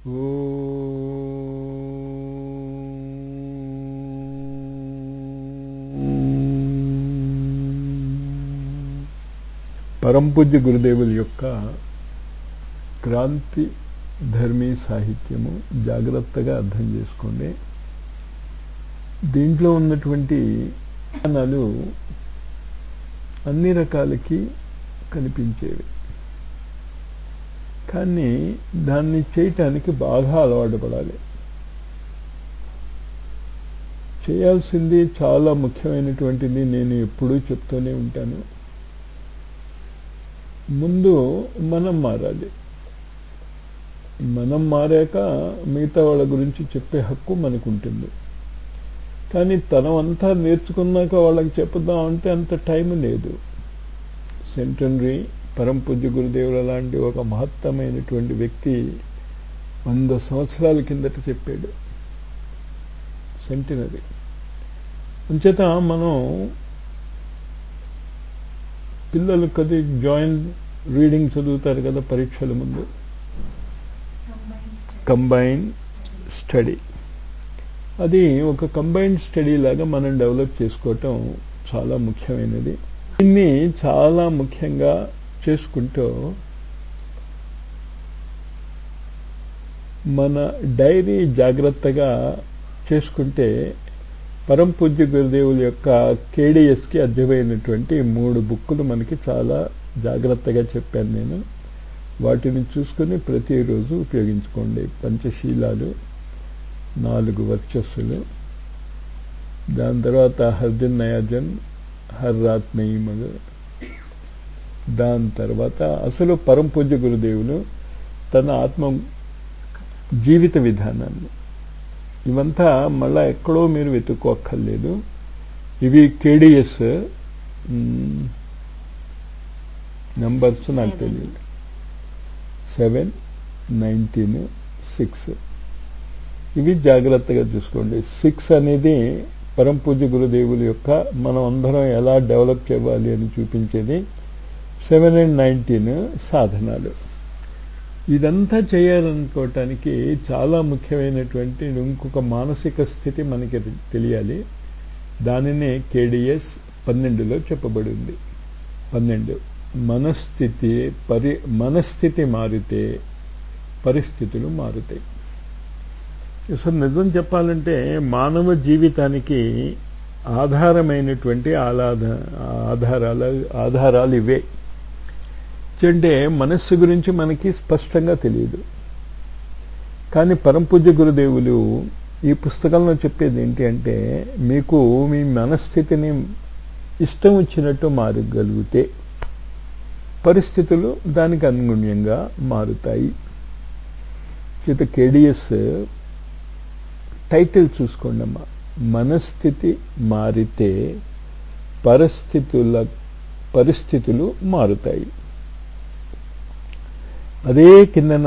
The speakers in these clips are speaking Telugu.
పరంపూజ్య గురుదేవుల యొక్క క్రాంతి ధర్మీ సాహిత్యము జాగ్రత్తగా అర్థం చేసుకోండి. దీంట్లో ఉన్నటువంటి విధానాలు అన్ని రకాలకి కనిపించేవి, కానీ దాన్ని చేయటానికి బాగా అలవాటు పడాలి. చేయాల్సింది చాలా ముఖ్యమైనటువంటిది. నేను ఎప్పుడూ చెప్తూనే ఉంటాను, ముందు మనం మారాలి. మనం మారాక మిగతా వాళ్ళ గురించి చెప్పే హక్కు మనకు ఉంటుంది. కానీ తనమంతా నేర్చుకున్నాక వాళ్ళకి చెప్పుదామంటే అంత టైం లేదు. సెంటనరీ పరంపూజ్య గురుదేవుల లాంటి ఒక మహత్తమైనటువంటి వ్యక్తి 100 సంవత్సరాల కిందట చెప్పాడు. సెంటనరీ అంచేత మనం పిల్లలు కది జాయింట్ రీడింగ్ చదువుతారు కదా పరీక్షల ముందు, కంబైన్డ్ స్టడీ. అది ఒక కంబైన్డ్ స్టడీ లాగా మనం డెవలప్ చేసుకోవటం చాలా ముఖ్యమైనది. దీన్ని చాలా ముఖ్యంగా చేసుకుంటూ మన డైరీ జాగ్రత్తగా చేసుకుంటే పరంపూజ్య గురుదేవుల యొక్క కేడిఎస్కి అర్థమైనటువంటి 3 బుక్కులు మనకి చాలా జాగ్రత్తగా చెప్పాను నేను. వాటిని చూసుకుని ప్రతిరోజు ఉపయోగించుకోండి. పంచశీలాలు, 4 వర్చస్సులు, దాని తర్వాత హర్దిన్ నయాజన్, హర్ రాత్ నయీ మగ, దాని తర్వాత అసలు పరంపూజ్య గురుదేవులు తన ఆత్మ జీవిత విధానాన్ని, ఇవంతా మళ్ళా ఎక్కడో మీరు వెతుక్కోక్కర్లేదు. ఇవి కేడిఎస్ నంబర్స్ నాకు తెలియదు. 7, 19, 6 ఇవి జాగ్రత్తగా చూసుకోండి. 6 అనేది పరంపూజ్య గురుదేవుల యొక్క మనం అందరం ఎలా డెవలప్ చేయాలి అని చూపించేది. 7 and 19 సాధనాలు. ఇదంతా చేయాలనుకోవటానికి చాలా ముఖ్యమైనటువంటి ఇంకొక మానసిక స్థితి మనకి తెలియాలి. దానినే కేడిఎస్ 12లో చెప్పబడింది. 12 మనస్థితి మారితే పరిస్థితులు మారుతాయి. అసలు నిజం చెప్పాలంటే మానవ జీవితానికి ఆధారమైనటువంటి ఆధారాలు ఇవే. అంటే మనస్సు గురించి మనకి స్పష్టంగా తెలియదు, కానీ పరంపూజ్య గురుదేవులు ఈ పుస్తకంలో చెప్పేది ఏంటి అంటే, మీకు మీ మనస్థితిని ఇష్టం వచ్చినట్టు మారగలిగితే పరిస్థితులు దానికి అనుగుణ్యంగా మారుతాయి. చేత కేడిఎస్ టైటిల్ చూసుకోండి అమ్మా, మనస్థితి మారితే పరిస్థితులు మారుతాయి. అదే కిందన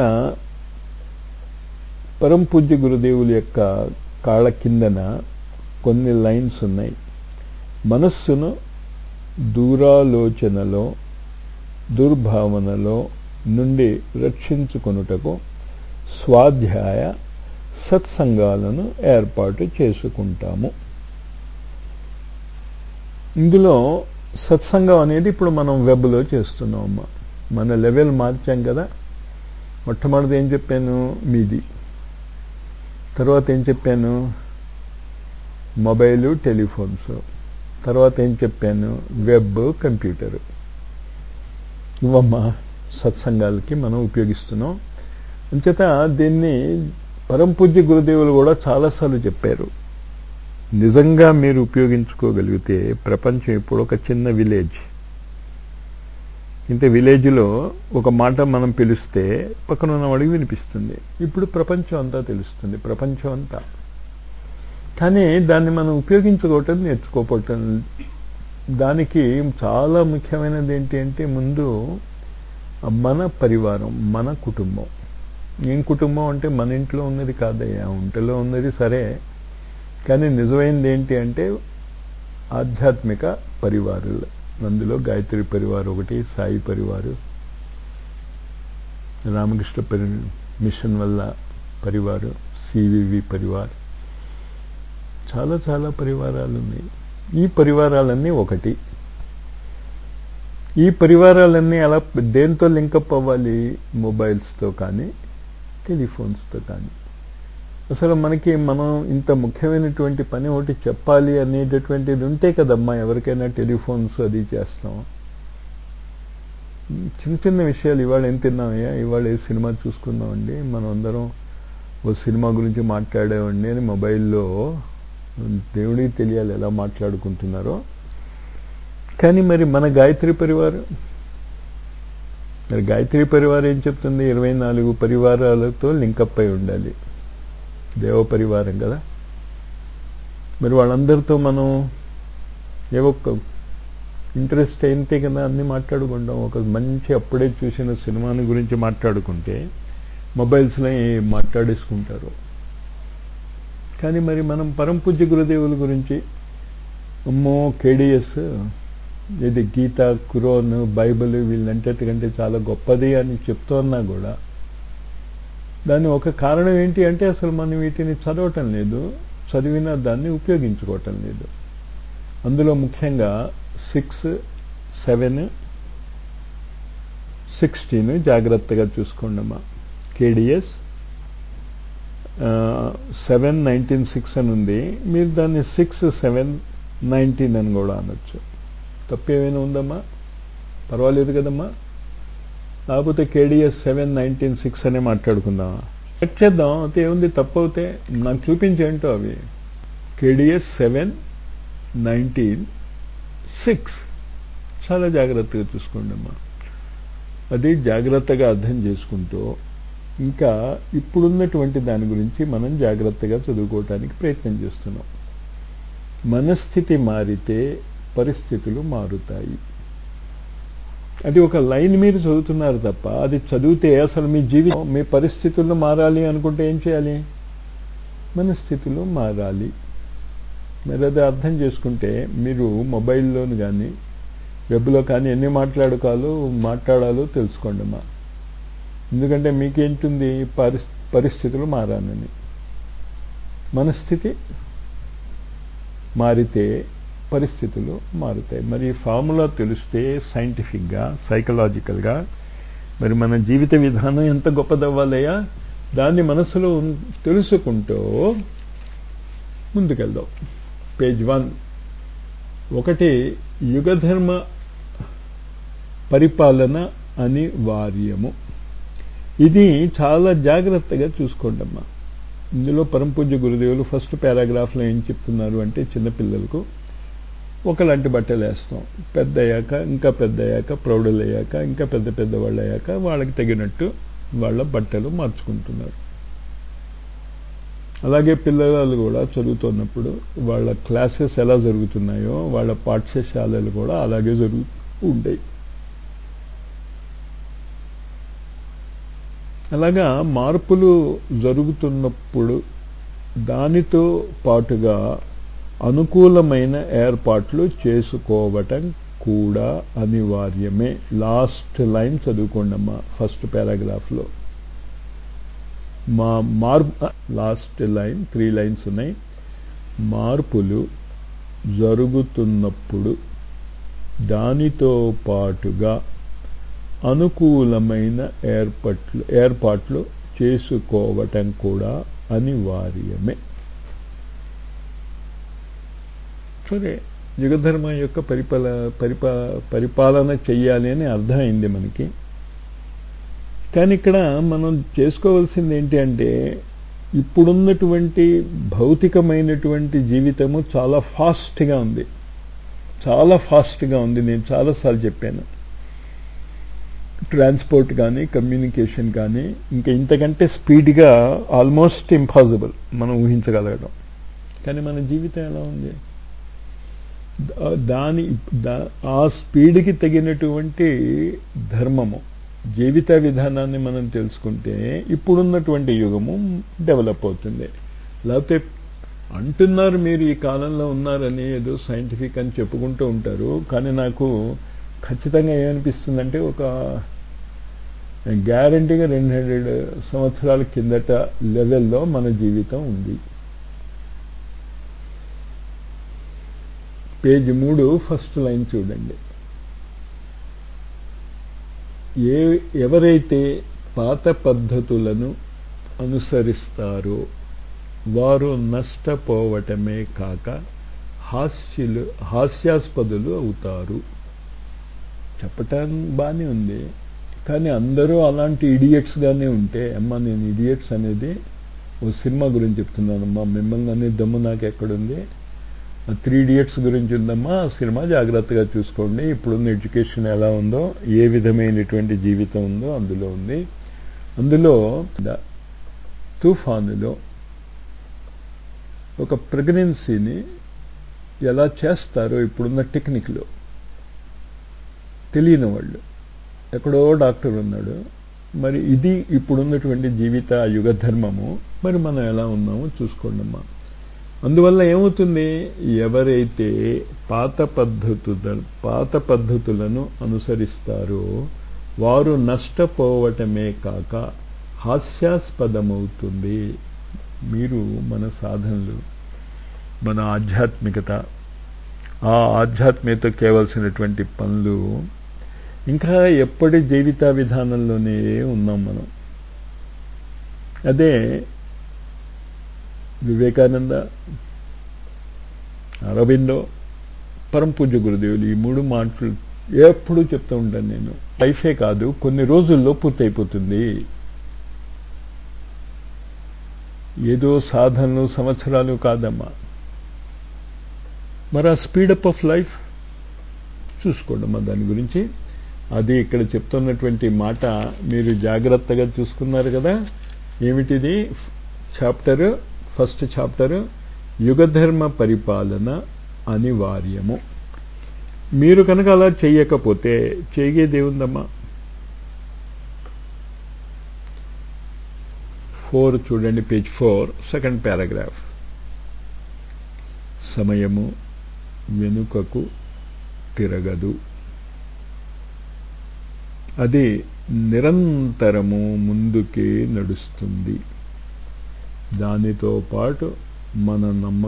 పరంపూజ్య గురుదేవుల యొక్క కాళ్ళ కిందన కొన్ని లైన్స్ ఉన్నాయి. మనస్సును దూరాలోచనలో దుర్భావనలో నుండి రక్షించుకొనుటకు స్వాధ్యాయ సత్సంగాలను ఏర్పాటు చేసుకుంటాము. ఇందులో సత్సంగం అనేది ఇప్పుడు మనం వెబ్లో చేస్తున్నాం అమ్మా. మన లెవెల్ మార్చాం కదా. మొట్టమొదటి ఏం చెప్పాను, మీది. తర్వాత ఏం చెప్పాను, మొబైలు టెలిఫోన్స్. తర్వాత ఏం చెప్పాను, వెబ్ కంప్యూటరు. ఇవమ్మా సత్సంగాలకి మనం ఉపయోగిస్తున్నాం. అంచేత దీన్ని పరంపూజ్య గురుదేవులు కూడా చాలాసార్లు చెప్పారు. నిజంగా మీరు ఉపయోగించుకోగలిగితే ప్రపంచం ఇప్పుడు ఒక చిన్న విలేజ్. ఇంత విలేజ్లో ఒక మాట మనం పిలిస్తే పక్కన ఉన్న వాడికి వినిపిస్తుంది. ఇప్పుడు ప్రపంచం అంతా తెలుస్తుంది, ప్రపంచం అంతా. కానీ దాన్ని మనం ఉపయోగించుకోవటం నేర్చుకోపోవటం. దానికి చాలా ముఖ్యమైనది ఏంటి అంటే, ముందు మన పరివారం, మన కుటుంబం. ఏం కుటుంబం అంటే మన ఇంట్లో ఉన్నది కాదయ్యా, ఒంటలో ఉన్నది సరే, కానీ నిజమైనది ఏంటి అంటే ఆధ్యాత్మిక పరివారాలు. అందులో గాయత్రి పరివారం ఒకటి, సాయి పరివారు, రామకృష్ణ మిషన్ వల్ల పరివారు, సివివి పరివార్, చాలా చాలా పరివారాలు ఉన్నాయి. ఈ పరివారాలన్నీ ఒకటి. ఈ పరివారాలన్నీ అలా దేంతో లింకప్ అవ్వాలి? మొబైల్స్తో కానీ టెలిఫోన్స్తో కానీ. అసలు మనం ఇంత ముఖ్యమైనటువంటి పని ఒకటి చెప్పాలి అనేటటువంటిది ఉంటే కదమ్మా ఎవరికైనా టెలిఫోన్స్ అది చేస్తాం. చిన్న చిన్న విషయాలు, ఇవాళ ఏం తిన్నామయ్యా, ఇవాళ ఏ సినిమా చూసుకున్నామండి, మనం అందరం ఓ సినిమా గురించి మాట్లాడేవండి అని మొబైల్లో దేవుడికి తెలియాలి ఎలా మాట్లాడుకుంటున్నారో. కానీ మరి మన గాయత్రి పరివారం, మరి గాయత్రి పరివారం ఏం చెప్తుంది? 24 పరివారాలతో లింకప్ అయి ఉండాలి. దేవ పరివారం కదా. మరి వాళ్ళందరితో మనం ఏవో ఇంట్రెస్ట్ అయితే కదా అన్ని మాట్లాడుకుంటాం. ఒక మంచి అప్పుడే చూసిన సినిమాని గురించి మాట్లాడుకుంటే మొబైల్స్లో మాట్లాడేసుకుంటారు. కానీ మరి మనం పరమ పూజ్య గురుదేవుల గురించి అమ్మో కేడిఎస్, ఇది గీత, ఖురాన్, బైబిల్ వీళ్ళంటే చాలా గొప్పది అని చెప్తున్నా కూడా దాని ఒక కారణం ఏంటి అంటే అసలు మనం వీటిని చదవటం లేదు, చదివినా దాన్ని ఉపయోగించుకోవటం లేదు. అందులో ముఖ్యంగా 6, 7, 16 జాగ్రత్తగా చూసుకోండమ్మా. కేడిఎస్ 7:19:6 అని ఉంది, మీరు దాన్ని 6:7:19 అని కూడా అనొచ్చు. తప్పేమైనా ఉందమ్మా? పర్వాలేదు కదమ్మా. కాకపోతే కేడిఎస్ 7:19:6 అనే మాట్లాడుకుందామా? చెక్ చేద్దాం. అయితే ఏముంది తప్పు అవుతే నాకు చూపించేంటో అవి. కేడిఎస్ 7:19:6 చాలా జాగ్రత్తగా చూసుకోండి అమ్మా. అది జాగ్రత్తగా అర్థం చేసుకుంటూ ఇంకా ఇప్పుడున్నటువంటి దాని గురించి మనం జాగ్రత్తగా చదువుకోవటానికి ప్రయత్నం చేస్తున్నాం. మనస్థితి మారితే పరిస్థితులు మారుతాయి. అది ఒక లైన్ మీరు చదువుతున్నారు తప్ప అది చదివితే అసలు మీ జీవితం, మీ పరిస్థితుల్లో మారాలి అనుకుంటే ఏం చేయాలి? మనస్థితులు మారాలి. మరి అది అర్థం చేసుకుంటే మీరు మొబైల్లోను కానీ వెబ్లో కానీ ఎన్ని మాట్లాడాలో తెలుసుకోండి అమ్మా. ఎందుకంటే మీకేంటుంది? పరిస్థితులు మారాలని. మనస్థితి మారితే పరిస్థితులు మారుతాయి. మరి ఈ ఫార్ములా తెలిస్తే సైంటిఫిక్గా, సైకలాజికల్గా మరి మన జీవిత విధానం ఎంత గొప్పదవ్వాలయ్యా, దాన్ని మనసులో తెలుసుకుంటూ ముందుకెళ్దాం. పేజ్ 1. 1 యుగధర్మ పరిపాలన అనివార్యము. ఇది చాలా జాగ్రత్తగా చూసుకోండమ్మా. ఇందులో పరమ పూజ్య గురుదేవులు ఫస్ట్ పారాగ్రాఫ్లో ఏం చెప్తున్నారు అంటే చిన్నపిల్లలకు ఒకలాంటి బట్టలు వేస్తాం, పెద్ద అయ్యాక ఇంకా పెద్ద అయ్యాక ప్రౌఢులయ్యాక ఇంకా పెద్ద వాళ్ళు అయ్యాక వాళ్ళకి తగినట్టు వాళ్ళ బట్టలు మార్చుకుంటున్నారు. అలాగే పిల్లలు కూడా చదువుతున్నప్పుడు వాళ్ళ క్లాసెస్ ఎలా జరుగుతున్నాయో వాళ్ళ పాఠశాలలు కూడా అలాగే జరుగుతూ ఉంటాయి. అలాగా మార్పులు జరుగుతున్నప్పుడు దానితో పాటుగా అనుకూలమైన ఏర్పాట్లు చేసుకోవటం కూడా అనివార్యమే. లాస్ట్ లైన్ చదువుకోండమ్మా ఫస్ట్ పారాగ్రాఫ్లో. లాస్ట్ లైన్ 3 లైన్స్ ఉన్నాయి. మార్పులు జరుగుతున్నప్పుడు దానితో పాటుగా అనుకూలమైన ఏర్పాట్లు చేసుకోవటం కూడా అనివార్యమే. సరే, యుగధర్మం యొక్క పరిపాలన చెయ్యాలి అని అర్థమైంది మనకి. కానీ ఇక్కడ మనం చేసుకోవాల్సింది ఏంటి అంటే ఇప్పుడున్నటువంటి భౌతికమైనటువంటి జీవితము చాలా ఫాస్ట్గా ఉంది, చాలా ఫాస్ట్గా ఉంది. నేను చాలాసార్లు చెప్పాను. ట్రాన్స్పోర్ట్ కానీ కమ్యూనికేషన్ కానీ ఇంకా ఇంతకంటే స్పీడ్గా ఆల్మోస్ట్ ఇంపాసిబుల్ మనం ఊహించగలగడం. కానీ మన జీవితం ఎలా ఉంది? ఆ స్పీడ్కి తగినటువంటి ధర్మము, జీవిత విధానాన్ని మనం తెలుసుకుంటే ఇప్పుడున్నటువంటి యుగము డెవలప్ అవుతుంది. లేకపోతే అంటున్నారు మీరు ఈ కాలంలో ఉన్నారని, ఏదో సైంటిఫిక్ అని చెప్పుకుంటూ ఉంటారు. కానీ నాకు ఖచ్చితంగా ఏమనిపిస్తుందంటే ఒక గ్యారంటీగా 200 సంవత్సరాల కిందట లెవెల్లో మన జీవితం ఉంది. పేజ్ 3 ఫస్ట్ లైన్ చూడండి. ఎవరైతే పాత పద్ధతులను అనుసరిస్తారో వారు నష్టపోవటమే కాక హాస్యాస్పదులు అవుతారు. చెప్పటం బానే ఉంది, కానీ అందరూ అలాంటి ఇడియట్స్ గానే ఉంటే, అమ్మా నేను ఇడియట్స్ అనేది ఓ సినిమా గురించి చెప్తున్నానమ్మా, మిమ్మల్ని అనే దమ్ము నాకు ఎక్కడుంది? 3 ఇడియట్స్ గురించి ఉందమ్మా, ఆ సినిమా జాగ్రత్తగా చూసుకోండి. ఇప్పుడున్న ఎడ్యుకేషన్ ఎలా ఉందో, ఏ విధమైనటువంటి జీవితం ఉందో అందులో ఉంది. అందులో తుఫానులో ఒక ప్రెగ్నెన్సీని ఎలా చేస్తారో ఇప్పుడున్న టెక్నిక్లో తెలియని వాళ్ళు, ఎక్కడో డాక్టర్ ఉన్నాడు. మరి ఇది ఇప్పుడున్నటువంటి జీవిత యుగ ధర్మము. మరి మనం ఎలా ఉన్నామో చూసుకోండి అమ్మా. అందువల్ల ఏమవుతుంది, ఎవరైతే పాత పద్ధతులను అనుసరిస్తారో వారు నష్టపోవటమే కాక హాస్యాస్పదమవుతుంది. మీరు మన సాధనలు, మన ఆధ్యాత్మికత, ఆ ఆధ్యాత్మికత కేవలసినటువంటి పనులు ఇంకా ఎప్పటి జీవిత విధానంలోనే ఉన్నాం మనం. అదే వివేకానంద, అరవిందో, పరమ పూజ్య గురుదేవులు ఈ 3 మాటలు ఎప్పుడూ చెప్తూ ఉంటాను నేను. లైఫే కాదు, కొన్ని రోజుల్లో పూర్తయిపోతుంది. ఏదో సాధనలు సంవత్సరాలు కాదమ్మా. మరి ఆ స్పీడప్ ఆఫ్ లైఫ్ చూసుకోండమ్మా. దాని గురించి అది ఇక్కడ చెప్తున్నటువంటి మాట మీరు జాగ్రత్తగా చూసుకున్నారు కదా. ఏమిటిది? ఫస్ట్ చాప్టర్ యుగధర్మ పరిపాలన అనివార్యము. మీరు కనుక అలా చెయ్యకపోతే చేయగేదేముందమ్మా. 4 చూడండి, పేజ్ 4 సెకండ్ పారాగ్రాఫ్. సమయము వెనుకకు తిరగదు, అది నిరంతరము ముందుకే నడుస్తుంది. దానితో పాటు మన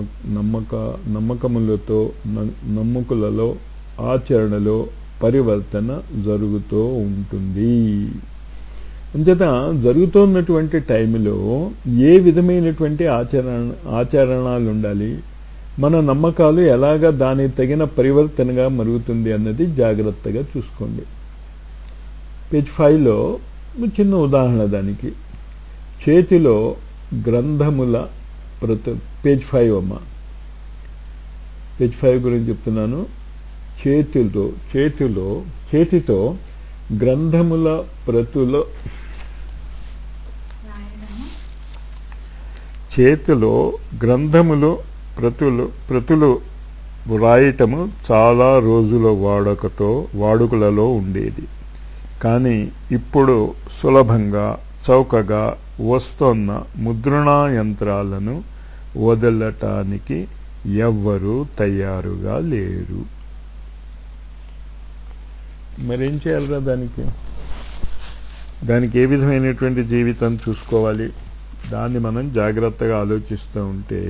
నమ్మకులలో ఆచరణలో పరివర్తన జరుగుతూ ఉంటుంది. అంచేత జరుగుతున్నటువంటి టైంలో ఏ విధమైనటువంటి ఆచరణలు ఉండాలి, మన నమ్మకాలు ఎలాగా దానికి తగిన పరివర్తనగా మరుగుతుంది అన్నది జాగ్రత్తగా చూసుకోండి. పేజ్ 5లో చిన్న ఉదాహరణ దానికి. చేతిలో గ్రంథముల పేజ్ 5 అమ్మా, పేజ్ 5 గురించి చెప్తున్నాను. చేతితో గ్రంథముల ప్రతులు వ్రాయటము చాలా రోజుల వాడుకలలో ఉండేది. కానీ ఇప్పుడు సులభంగా చౌకగా వస్తున్న ముద్రణా యంత్రాలను వదలటానికి ఎవ్వరూ తయారుగా లేరు. మరేం చేయాలరా దానికి ఏ విధమైనటువంటి జీవితం చూసుకోవాలి, దాన్ని మనం జాగ్రత్తగా ఆలోచిస్తూ ఉంటే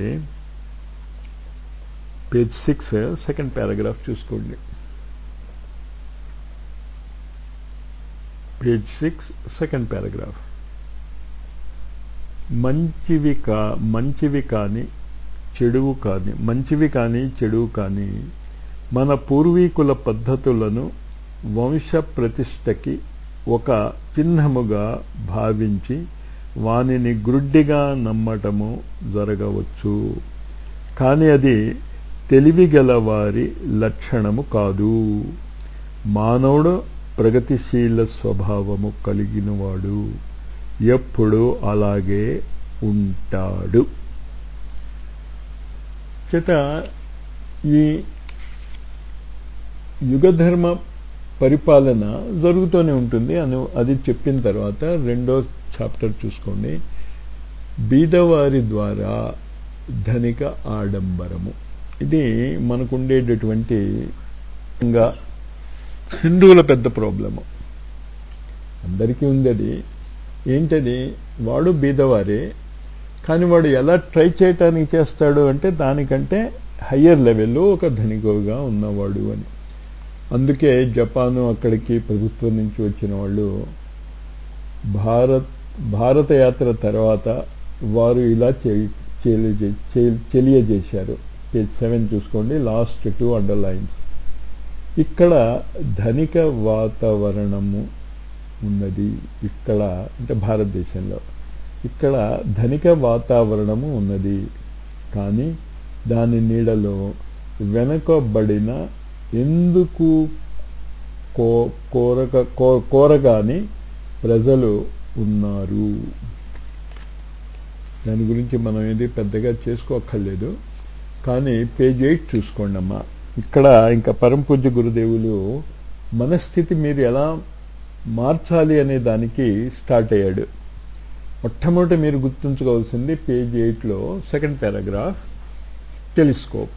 పేజ్ 6 సెకండ్ పారాగ్రాఫ్ చూసుకోండి. Page 6 second paragraph. మంచివి కాని చెడువు కాని మన పూర్వీకుల పద్ధతులను వంశ ప్రతిష్టకి ఒక చిహ్నముగా భావించి వానిని గ్రుడ్డిగా నమ్మటము జరగవచ్చు. కానీ అది తెలివిగల వారి లక్షణము కాదు. మానవుడు ప్రగతిశీల స్వభావము కలిగినవాడు, ఎప్పుడూ అలాగే ఉంటాడు. చేత ఈ యుగధర్మ పరిపాలన జరుగుతూనే ఉంటుంది అది చెప్పిన తర్వాత 2వ చాప్టర్ చూసుకోండి. బీదవారి ద్వారా ధనిక ఆడంబరము. ఇది మనకుండేటటువంటి హిందువుల పెద్ద ప్రాబ్లము. అందరికీ ఉంది అది. ఏంటది? వాడు బీదవారే, కానీ వాడు ఎలా ట్రై చేయటానికి చేస్తాడు అంటే దానికంటే హయ్యర్ లెవెల్లో ఒక ధనికుగా ఉన్నవాడు అని. అందుకే జపాను అక్కడికి ప్రభుత్వం నుంచి వచ్చిన వాళ్ళు భారత యాత్ర తర్వాత వారు ఇలా తెలియజేశారు. పేజ్ 7 చూసుకోండి, లాస్ట్ 2 అండర్లైన్స్. ఇక్కడ ధనిక వాతావరణము ఉన్నది. ఇక్కడ అంటే భారతదేశంలో ఇక్కడ ధనిక వాతావరణము ఉన్నది, కానీ దాని నీడలో వెనుకబడిన ఎందుకు కోరగాని ప్రజలు ఉన్నారు. దాని గురించి మనం ఏది పెద్దగా చేసుకోక్కర్లేదు, కానీ పేజ్ 8 చూసుకోండి అమ్మా. ఇక్కడ ఇంకా పరమ పూజ్య గురుదేవులు మనస్థితి మీరు ఎలా మార్చాలి అనే దానికి స్టార్ట్ అయ్యాడు. మొట్టమొదటి మీరు గుర్తుంచుకోవాల్సింది పేజ్ 8లో 2nd పారాగ్రాఫ్, టెలిస్కోప్.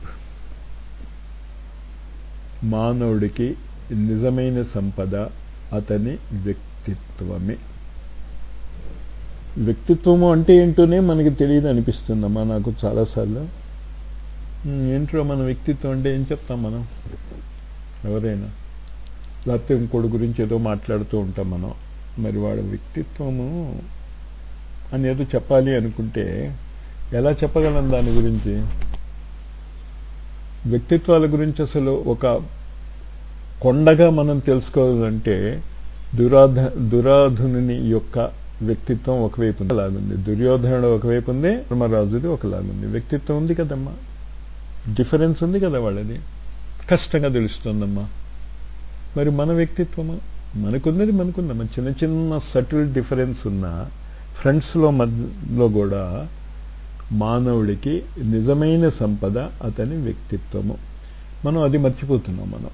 మానవుడికి నిజమైన సంపద అతని వ్యక్తిత్వమే. వ్యక్తిత్వము అంటే ఏంటోనే మనకి తెలియదు అనిపిస్తుందమ్మా నాకు చాలాసార్లు. ఏంటో మన వ్యక్తిత్వం అంటే ఏం చెప్తాం మనం? ఎవరైనా లేకపోతే ఇంకోటి గురించి ఏదో మాట్లాడుతూ ఉంటాం మనం. మరి వాడి వ్యక్తిత్వము అని ఏదో చెప్పాలి అనుకుంటే ఎలా చెప్పగలం దాని గురించి? వ్యక్తిత్వాల గురించి అసలు ఒక కొండగా మనం తెలుసుకోవాలంటే దురాధుని యొక్క వ్యక్తిత్వం ఒకవైపు లాగుంది, దుర్యోధనుడు ఒకవైపు ఉంది, ధర్మరాజుది ఒకలాగుంది. వ్యక్తిత్వం ఉంది కదమ్మా, డిఫరెన్స్ ఉంది కదా వాళ్ళది. కష్టంగా తెలుస్తుందమ్మా. మరి మన వ్యక్తిత్వమా? మనకుందమ్మా. చిన్న చిన్న సటిల్ డిఫరెన్స్ ఉన్న ఫ్రెండ్స్లో మధ్యలో కూడా మానవుడికి నిజమైన సంపద అతని వ్యక్తిత్వము. మనం అది మర్చిపోతున్నాం. మనం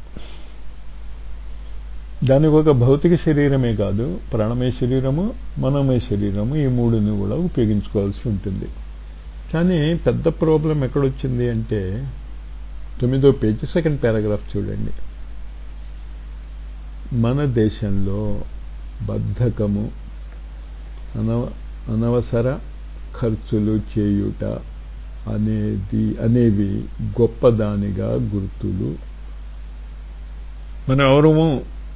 దానికి ఒక భౌతిక శరీరమే కాదు, ప్రాణమయ శరీరము, మనోమయ శరీరము, ఈ మూడుని కూడా ఉపయోగించుకోవాల్సి ఉంటుంది. కానీ పెద్ద ప్రాబ్లం ఎక్కడొచ్చింది అంటే 9వ పేజీ 2nd పారాగ్రాఫ్ చూడండి. మన దేశంలో బద్ధకము, అనవసర ఖర్చులు చేయుట అనేవి గొప్పదానిగా గుర్తులు. మన ఎవరము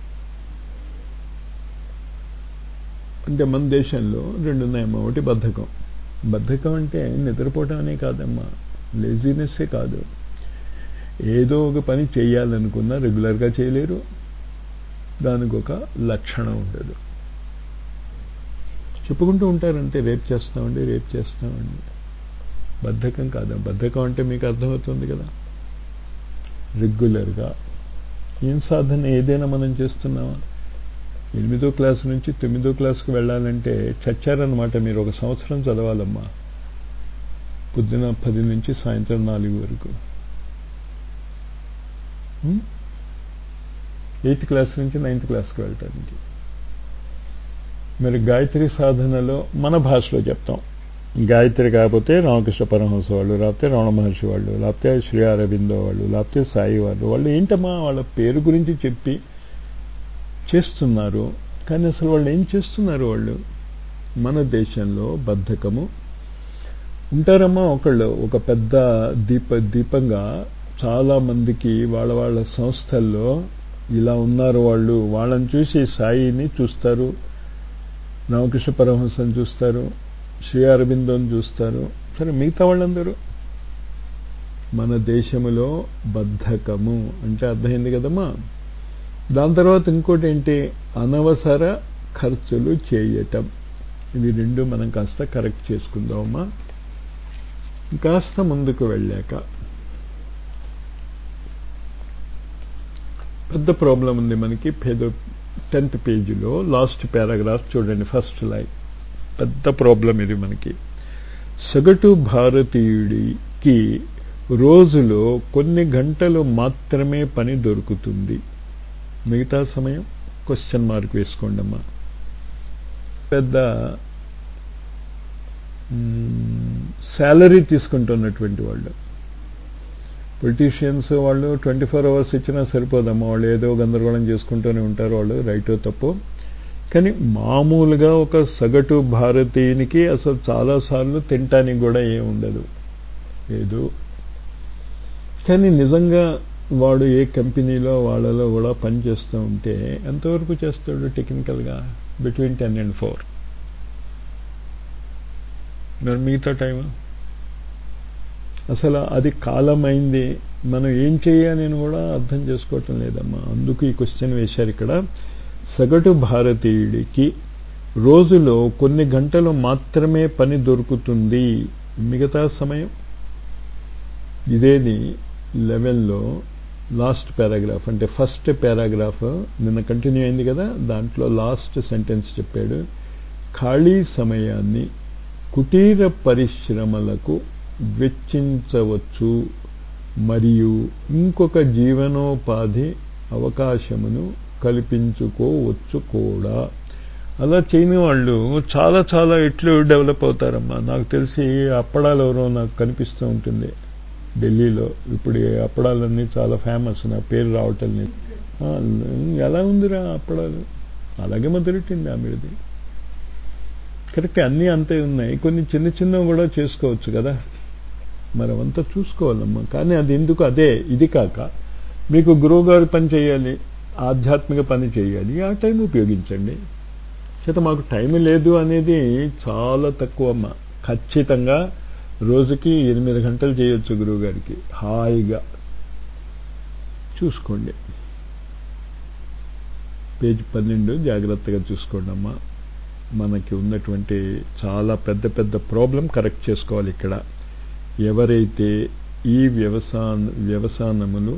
అంటే మన దేశంలో 2 ఉన్నాయమ్మా. ఒకటి బద్ధకం. బద్ధకం అంటే నిద్రపోవటం అనే కాదమ్మా, లేజినెస్సే కాదు. ఏదో ఒక పని చేయాలనుకున్నా రెగ్యులర్గా చేయలేరు, దానికి ఒక లక్షణం ఉండదు. చెప్పుకుంటూ ఉంటారంటే రేపు చేస్తామండి. బద్ధకం కాదా? బద్ధకం అంటే మీకు అర్థమవుతుంది కదా. రెగ్యులర్గా ఏం సాధన ఏదైనా మనం చేస్తున్నామా? 8వ క్లాసు నుంచి 9వ క్లాసుకు వెళ్ళాలంటే చచ్చారన్నమాట. మీరు 1 సంవత్సరం చదవాలమ్మా, పొద్దున 10 నుంచి సాయంత్రం 4 వరకు. 8th క్లాస్ నుంచి 9th క్లాస్కి వెళ్ళటానికి. మరి గాయత్రి సాధనలో మన భాషలో చెప్తాం. గాయత్రి కాకపోతే రామకృష్ణ పరమహంస వాళ్ళు, లేకపోతే రమణ మహర్షి వాళ్ళు, లేకపోతే శ్రీ అరవిందో వాళ్ళు, లేకపోతే సాయి వాళ్ళు ఏంటమ్మా వాళ్ళ పేరు గురించి చెప్పి చేస్తున్నారు. కానీ అసలు వాళ్ళు ఏం చేస్తున్నారు? వాళ్ళు మన దేశంలో బద్ధకము ఉంటారమ్మా. ఒకళ్ళు ఒక పెద్ద దీపంగా చాలా మందికి వాళ్ళ సంస్థల్లో ఇలా ఉన్నారు. వాళ్ళని చూసి సాయిని చూస్తారు, రామకృష్ణ పరమహంసని చూస్తారు, శ్రీ అరవిందోని చూస్తారు. సరే, మిగతా వాళ్ళందరూ మన దేశంలో బద్ధకము అంటే అర్థమైంది కదమ్మా. దాని తర్వాత ఇంకోటి ఏంటి? అనవసర ఖర్చులు చేయటం. ఇవి 2 మనం కాస్త కరెక్ట్ చేసుకుందామమ్మా. కాస్త ముందుకు వెళ్ళాక పెద్ద ప్రాబ్లం ఉంది మనకి. 10th పేజీలో లాస్ట్ పారాగ్రాఫ్ చూడండి, ఫస్ట్ లైన్. పెద్ద ప్రాబ్లం ఇది మనకి. సగటు భారతీయుడికి రోజులో కొన్ని గంటలు మాత్రమే పని దొరుకుతుంది, మిగతా సమయం క్వశ్చన్ మార్క్ వేసుకోండి అమ్మా. పెద్ద శాలరీ తీసుకుంటున్నటువంటి వాళ్ళు, పొలిటీషియన్స్ వాళ్ళు 24 hours ఇచ్చినా సరిపోదమ్మా. వాళ్ళు ఏదో గందరగోళం చేసుకుంటూనే ఉంటారు. వాళ్ళు రైటో తప్పు, కానీ మామూలుగా ఒక సగటు భారతీయునికి అసలు చాలాసార్లు తినటానికి కూడా ఏం ఉండదు లేదు. కానీ నిజంగా వాడు ఏ కంపెనీలో వాళ్ళలో కూడా పనిచేస్తూ ఉంటే ఎంతవరకు చేస్తాడు టెక్నికల్గా? Between 10 and 4. మరి మిగతా టైం అసలు అది కాలమైంది. మనం ఏం చేయాలని కూడా అర్థం చేసుకోవటం లేదమ్మా. అందుకు ఈ క్వశ్చన్ వేశారు ఇక్కడ. సగటు భారతీయుడికి రోజులో కొన్ని గంటలు మాత్రమే పని దొరుకుతుంది, మిగతా సమయం ఇదేది 11లో లాస్ట్ పారాగ్రాఫ్, అంటే ఫస్ట్ పారాగ్రాఫ్ నిన్న కంటిన్యూ అయింది కదా, దాంట్లో లాస్ట్ సెంటెన్స్ చెప్పాడు. ఖాళీ సమయాన్ని కుటీర పరిశ్రమలకు వెచ్చించవచ్చు మరియు ఇంకొక జీవనోపాధి అవకాశమును కల్పించుకోవచ్చు కూడా. అలా చేయని వాళ్ళు చాలా చాలా ఎట్లు డెవలప్ అవుతారమ్మా. నాకు తెలిసి అప్పడాలు ఎవరో నాకు కనిపిస్తూ ఉంటుంది ఢిల్లీలో. ఇప్పుడు ఈ అప్పడాలన్నీ చాలా ఫేమస్, నా పేరు రావటం లేదు. ఎలా ఉందిరా అప్పడాలు? అలాగే మొదలెట్టింది ఆమెది. కరెక్ట్, అన్నీ అంతే ఉన్నాయి. కొన్ని చిన్న చిన్నవి కూడా చేసుకోవచ్చు కదా, మరి అవంతా చూసుకోవాలమ్మా. కానీ అది ఎందుకు అదే ఇది కాక మీకు గురువుగారి పని చేయాలి, ఆధ్యాత్మిక పని చేయాలి, ఆ టైం ఉపయోగించండి. చేత మాకు టైం లేదు అనేది చాలా తక్కువ అమ్మా. ఖచ్చితంగా రోజుకి 8 గంటలు చేయొచ్చు గురువుగారికి హాయిగా. చూసుకోండి పేజ్ 12 జాగ్రత్తగా చూసుకోండి అమ్మా. మనకి ఉన్నటువంటి చాలా పెద్ద పెద్ద ప్రాబ్లం కరెక్ట్ చేసుకోవాలి ఇక్కడ. ఎవరైతే ఈ వ్యసనముల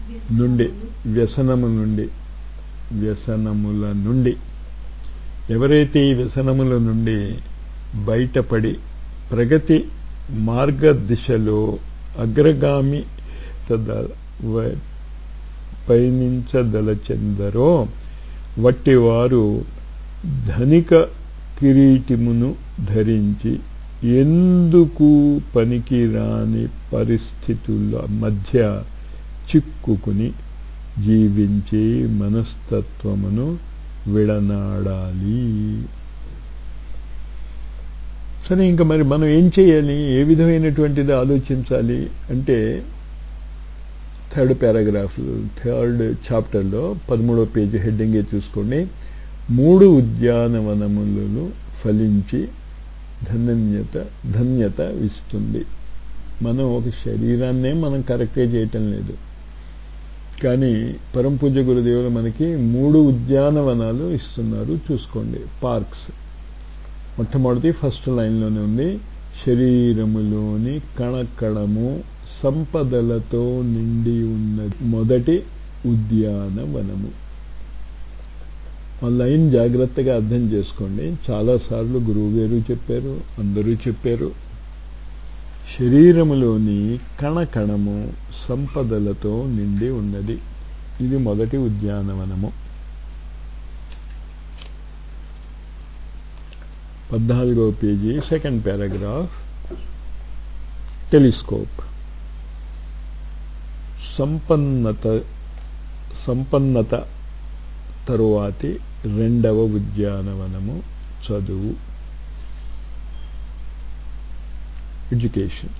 నుండి ఎవరైతే ఈ వ్యసనముల నుండి బయటపడి ప్రగతి మార్గదిశలో అగ్రగామి పయనించదలచెందరో వట్టివారు ధనిక కిరీటమును ధరించి ఎందుకు పనికిరాని పరిస్థితుల మధ్య చిక్కుకుని జీవించే మనస్తత్వమును విడనాడాలి. సరే, ఇంకా మరి మనం ఏం చేయాలి, ఏ విధమైనటువంటిది ఆలోచించాలి అంటే థర్డ్ పారాగ్రాఫ్ 3rd చాప్టర్లో 13వ పేజీ హెడ్డింగే చూసుకోండి. 3 ఉద్యానవనములను ఫలించి ధన్యత ఇస్తుంది. మనం ఒక శరీరాన్నే మనం కరెక్టే చేయటం లేదు, కానీ పరమ పూజ్య గురుదేవులు మనకి 3 ఉద్యానవనాలు ఇస్తున్నారు. చూసుకోండి. పార్క్స్ మొట్టమొదటి ఫస్ట్ లైన్లోనే ఉంది. శరీరములోని కణకణము సంపదలతో నిండి ఉన్న మొదటి ఉద్యానవనము. ఆ లైన్ జాగ్రత్తగా అర్థం చేసుకోండి. చాలాసార్లు గురువుగారు చెప్పారు, అందరూ చెప్పారు. శరీరములోని కణకణము సంపదలతో నిండి ఉన్నది. ఇది మొదటి ఉద్యానవనము. 14వ పేజీ 2nd పారాగ్రాఫ్. టెలిస్కోప్. సంపన్నత తరువాతి 2వ ఉద్యానవనము చదువు, ఎడ్యుకేషన్.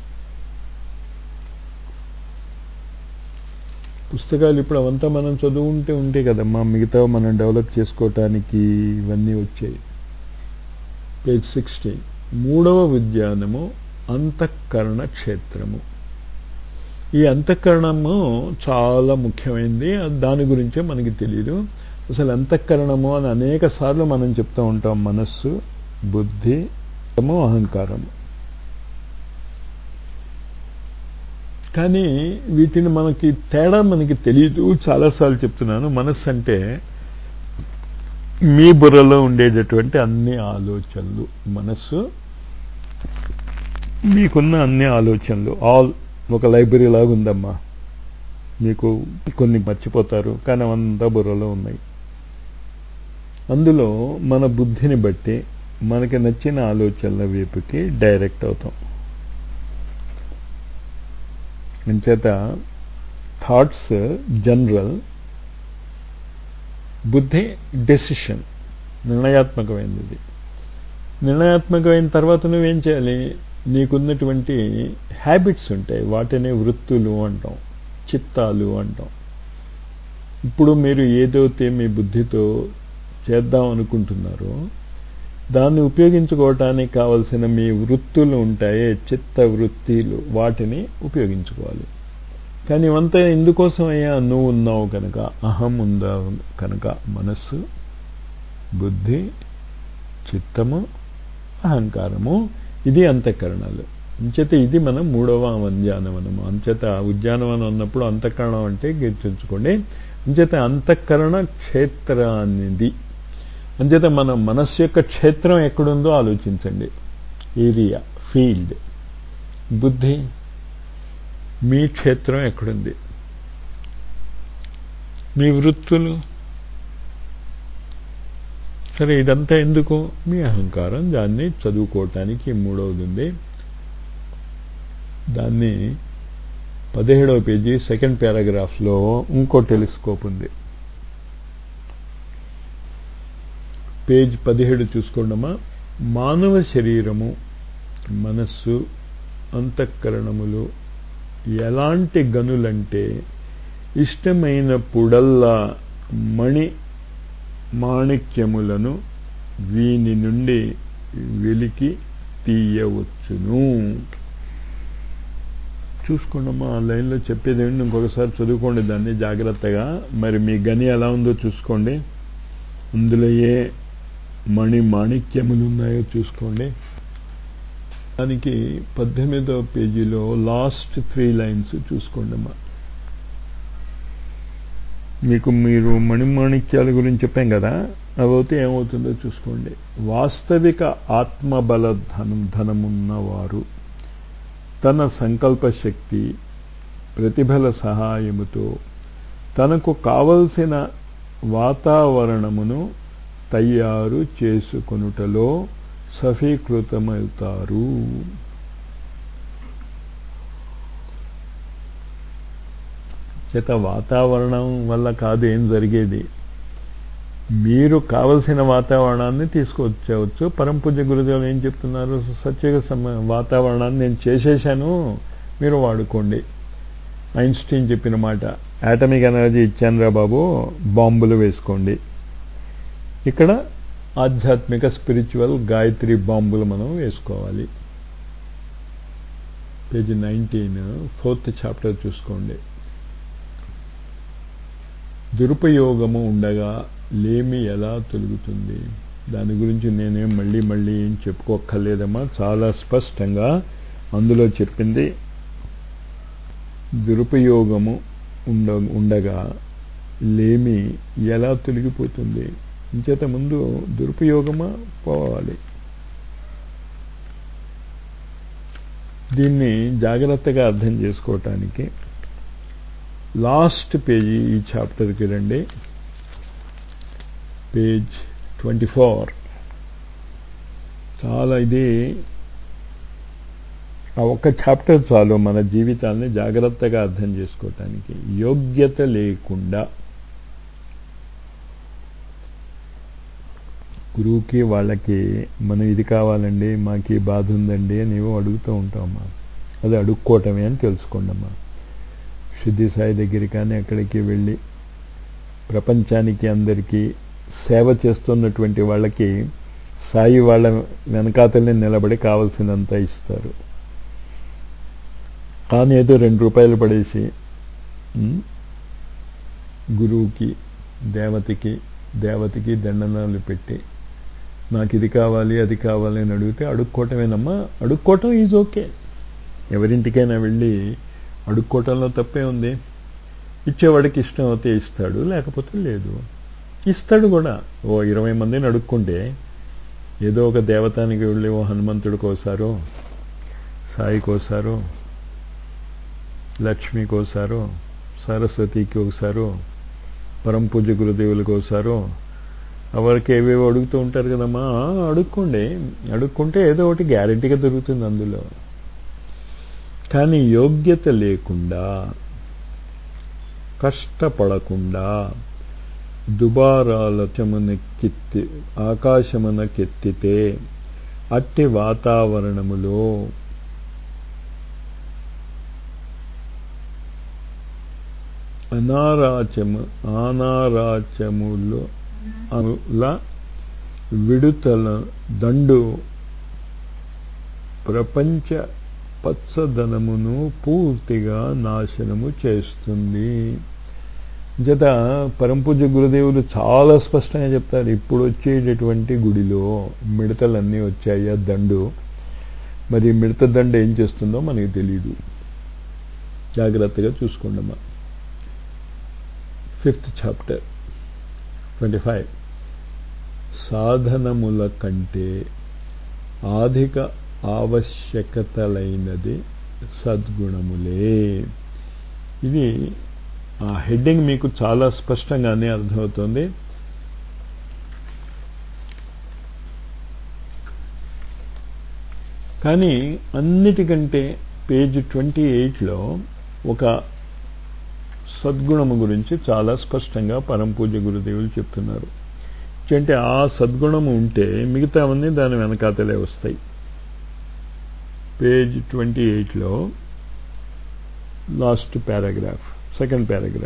పుస్తకాలు ఇప్పుడు అవంతా మనం చదువుంటే ఉంటే కదమ్మా మిగతా మనం డెవలప్ చేసుకోవటానికి ఇవన్నీ వచ్చాయి. పేజ్ 16. 3వ ఉద్యానము అంతఃకరణ క్షేత్రము. ఈ అంతఃకరణము చాలా ముఖ్యమైనది, దాని గురించే మనకి తెలియదు. అసలు అంతఃకరణము అని అనేక సార్లు మనం చెప్తూ ఉంటాం. మనస్సు, బుద్ధి, అహంకారము. కానీ వీటిని మనకి తేడా మనకి తెలియదు. చాలాసార్లు చెప్తున్నాను. మనస్సు అంటే మీ బుర్రలో ఉండేటటువంటి అన్ని ఆలోచనలు. మనస్సు మీకున్న అన్ని ఆలోచనలు ఆల్ ఒక లైబ్రరీ లాగా ఉందమ్మా. మీకు కొన్ని మర్చిపోతారు, కానీ అంతా బుర్రలో ఉన్నాయి. అందులో మన బుద్ధిని బట్టి మనకి నచ్చిన ఆలోచనల వైపుకి డైరెక్ట్ అవుతాం. అంచేత థాట్స్ జనరల్, బుద్ధి డెసిషన్. నిర్ణయాత్మకమైనది. నిర్ణయాత్మకమైన తర్వాత నువ్వేం చేయాలి? నీకున్నటువంటి హ్యాబిట్స్ ఉంటాయి, వాటినే వృత్తులు అంటాం, చిత్తాలు అంటాం. ఇప్పుడు మీరు ఏదైతే మీ బుద్ధితో చేద్దాం అనుకుంటున్నారో దాన్ని ఉపయోగించుకోవటానికి కావలసిన మీ వృత్తులు ఉంటాయి, చిత్త వృత్తిలు, వాటిని ఉపయోగించుకోవాలి. కానీ ఇవంతా ఎందుకోసం అయ్యా? నువ్వు ఉన్నావు కనుక, అహం ఉందా కనుక, మనస్సు, బుద్ధి, చిత్తము, అహంకారము, ఇది అంతఃకరణాలు. అంచేత ఇది మనం 3వ ఉద్యానవనము. అంచేత ఉద్యానవనం అన్నప్పుడు అంతఃకరణం అంటే గుర్తుంచుకోండి. అంచేత అంతఃకరణ క్షేత్రానిది. అంచేత మన మనస్సు యొక్క క్షేత్రం ఎక్కడుందో ఆలోచించండి. Area, field. బుద్ధి, మీ క్షేత్రం ఎక్కడుంది? మీ వృత్తులు. సరే, ఇదంతా ఎందుకు? మీ అహంకారం. దాన్ని చదువుకోవటానికి 3వది ఉంది. దాన్ని 17వ పేజీ 2nd పారాగ్రాఫ్లో ఇంకో టెలిస్కోప్ ఉంది. పేజ్ 17 చూసుకోండమ్మా. మానవ శరీరము, మనస్సు, అంతఃకరణములు ఎలాంటి గనులంటే ఇష్టమైనప్పుడల్లా మాణిక్యములను వీని నుండి వెలికి తీయవచ్చును. చూసుకోండమ్మా, ఆ లైన్లో చెప్పేది ఏంటి ఇంకొకసారి చదువుకోండి దాన్ని జాగ్రత్తగా. మరి మీ గని ఎలా ఉందో చూసుకోండి, అందులో ఏ మాణిక్యములు ఉన్నాయో చూసుకోండి. దానికి 18వ పేజీలో లాస్ట్ 3 లైన్స్ చూసుకోండమ్మా. మీరు మణిమాణిక్యాల గురించి చెప్పాం కదా, అవైతే ఏమవుతుందో చూసుకోండి. వాస్తవిక ఆత్మబల ధనమున్నవారు తన సంకల్పశక్తి, ప్రతిభల సహాయముతో తనకు కావలసిన వాతావరణమును తయారు చేసుకొనుటలో సఫీకృతమవుతారు. చేత వాతావరణం వల్ల కాదు ఏం జరిగేది, మీరు కావలసిన వాతావరణాన్ని తీసుకొచ్చేవచ్చు. పరమపూజ్య గురుదేవులు ఏం చెప్తున్నారు? సత్యుగ వాతావరణాన్ని నేను చేసేశాను, మీరు వాడుకోండి. ఐన్స్టీన్ చెప్పిన మాట, యాటమిక్ ఎనర్జీ ఇచ్చాను రా బాబు, బాంబులు వేసుకోండి. ఇక్కడ ఆధ్యాత్మిక స్పిరిచువల్ గాయత్రి బాంబులు మనం వేసుకోవాలి. పేజీ 19 4th చాప్టర్ చూసుకోండి. దురుపయోగము ఉండగా లేమి ఎలా తొలుగుతుంది? దాని గురించి నేనేం మళ్ళీ ఏం చెప్పుకోక్కర్లేదమ్మా, చాలా స్పష్టంగా అందులో చెప్పింది. దురుపయోగము ఉండగా లేమి ఎలా తొలగిపోతుంది? ఇంచేత ముందు దురుపయోగమా పోవాలి. దీన్ని జాగ్రత్తగా అర్థం చేసుకోవటానికి లాస్ట్ పేజీ ఈ చాప్టర్కి రండి. పేజ్ 24. చాలా ఇది ఆ ఒక్క చాప్టర్ చాలు మన జీవితాన్ని జాగ్రత్తగా అర్థం చేసుకోవటానికి. యోగ్యత లేకుండా గురువుకి వాళ్ళకి మనం ఇది కావాలండి, మాకు ఈ బాధ ఉందండి అని ఏవో అడుగుతూ ఉంటామమ్మా. అది అడుక్కోవటమే అని తెలుసుకోండమ్మా. సిద్ధి సాయి దగ్గరికి కానీ ఎక్కడికి వెళ్ళి ప్రపంచానికి అందరికీ సేవ చేస్తున్నటువంటి వాళ్ళకి సాయి వాళ్ళ వెనకాతల్ని నిలబడి కావలసినంత ఇస్తారు. కానీ ఏదో 2 రూపాయలు పడేసి గురువుకి దేవతకి దండనాలు పెట్టి నాకు ఇది కావాలి అది కావాలి అని అడిగితే అడుక్కోవటమేనమ్మా. అడుక్కోవటం ఈజ్ ఓకే. ఎవరింటికైనా వెళ్ళి అడుక్కోవటంలో తప్పే ఉంది. ఇచ్చేవాడికి ఇష్టం అవుతే ఇస్తాడు, లేకపోతే లేదు. ఇస్తాడు కూడా. 20 మందిని అడుక్కుంటే ఏదో ఒక దేవతానికి వెళ్ళి హనుమంతుడికోసారో, సాయికోసారో, లక్ష్మికోసారో, సరస్వతికి ఒకసారో, పరమపూజ్య గురుదేవులకోసారో, ఎవరికి ఏవేవో అడుగుతూ ఉంటారు కదమ్మా. అడుక్కుంటే ఏదో ఒకటి గ్యారెంటీగా దొరుకుతుంది అందులో. కానీ యోగ్యత లేకుండా, కష్టపడకుండా, దుబారాలచమునెక్కిత్తి ఆకాశమునకెత్తితే అట్టి వాతావరణములో అనారాచముల విడుతల దండు ప్రపంచ పచ్చదనమును పూర్తిగా నాశనము చేస్తుంది. జత పరంపూజ్య గురుదేవులు చాలా స్పష్టంగా చెప్తారు. ఇప్పుడు వచ్చేటటువంటి గుడిలో మిడతలన్నీ వచ్చాయి, ఆ దండు. మరి మిడత దండ ఏం చేస్తుందో మనకి తెలియదు. జాగ్రత్తగా చూసుకోండమ్మా. 5th chapter 25. సాధనముల కంటే అధిక ఆవశ్యకతలైనది సద్గుణములే. ఇది ఆ హెడ్డింగ్ మీకు చాలా స్పష్టంగానే అర్థమవుతుంది. కానీ అన్నిటికంటే పేజ్ 28లో ఒక సద్గుణము గురించి చాలా స్పష్టంగా పరంపూజ్య గురుదేవులు చెప్తున్నారు. అంటే ఆ సద్గుణము ఉంటే మిగతావన్నీ దాని వెనకాతలే వస్తాయి. పేజ్ 28లో లాస్ట్ పారాగ్రాఫ్, సెకండ్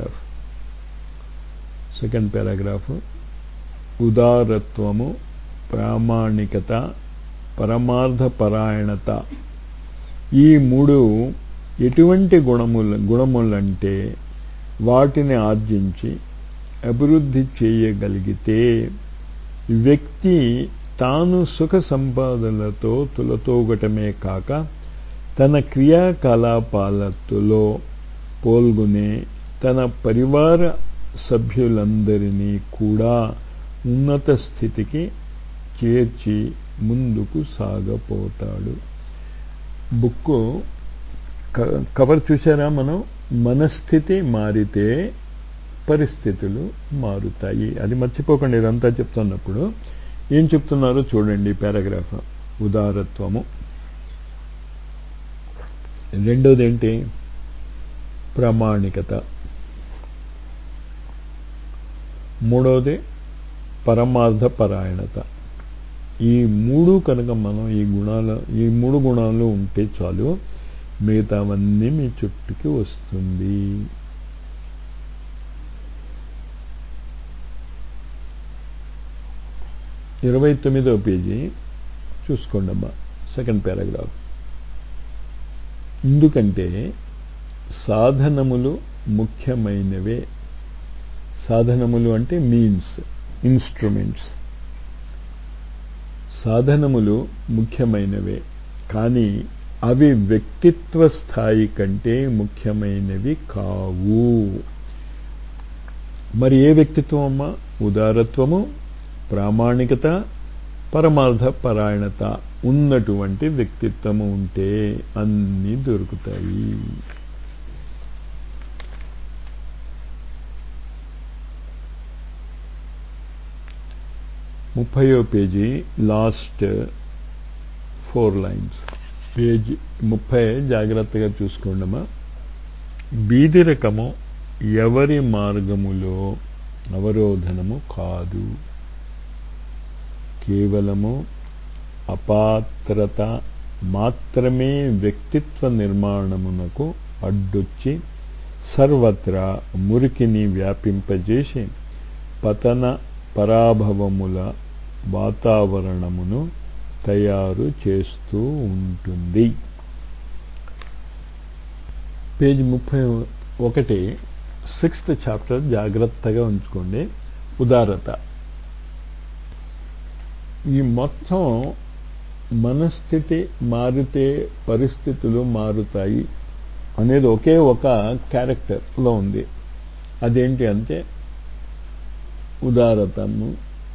పారాగ్రాఫ్ ఉదారత్వము, ప్రామాణికత, పరమార్థ పరాయణత, ఈ మూడు ఎటువంటి గుణములంటే వాటిని ఆర్జించి అభివృద్ధి చేయగలిగితే వ్యక్తి తాను సుఖ సంపాదనలతో తులతూగటమే కాక తన క్రియాకలాపాలతో పాల్గొనే తన పరివార సభ్యులందరినీ కూడా ఉన్నత స్థితికి చేర్చి ముందుకు సాగపోతాడు. బుక్ కవర్ చూసారా మనం? మనస్థితి మారితే పరిస్థితులు మారుతాయి. అది మర్చిపోకండి. ఇదంతా చెప్తున్నప్పుడు ఏం చెప్తున్నారో చూడండి. పారాగ్రాఫ్ ఉదారత్వము, రెండోది ఏంటి? ప్రామాణికత, మూడోది పరమార్థ పరాయణత. ఈ మూడు కనుక మనం ఈ మూడు గుణాలు ఉంటే చాలు, మిగతావన్నీ మీ చుట్టుకి వస్తుంది. ఇరవై 29వ పేజీ చూసుకోండి అమ్మా, సెకండ్ పారాగ్రాఫ్. ఎందుకంటే సాధనములు ముఖ్యమైనవే. సాధనములు అంటే మీన్స్, ఇన్స్ట్రుమెంట్స్. సాధనములు ముఖ్యమైనవే, కానీ అవి వ్యక్తిత్వ స్థాయి కంటే ముఖ్యమైనవి కావు. మరి ఏ వ్యక్తిత్వం అమ్మా? ఉదారత్వము, ప్రామాణికత, పరమార్థ పరాయణత ఉన్నటువంటి వ్యక్తిత్వము ఉంటే అన్నీ దొరుకుతాయి. ముప్పయో పేజీ లాస్ట్ 4 లైన్స్. పేజీ 30 జాగ్రత్తగా చూసుకోండమ్మా. బీదిరకము ఎవరి మార్గములో అవరోధనము కాదు, కేవలము అపాత్రత మాత్రమే వ్యక్తిత్వ నిర్మాణమునకు అడ్డొచ్చి సర్వత్రా మురికిని వ్యాపింపజేసి పతన పరాభవముల వాతావరణమును తయారు చేస్తూ ఉంటుంది. పేజ్ 31, 6th చాప్టర్ జాగ్రత్తగా ఉంచుకోండి. ఉదారత. ఈ మొత్తం మనస్థితి మారితే పరిస్థితులు మారుతాయి అనేది ఒకే ఒక క్యారెక్టర్లో ఉంది. అదేంటి అంటే ఉదారతము.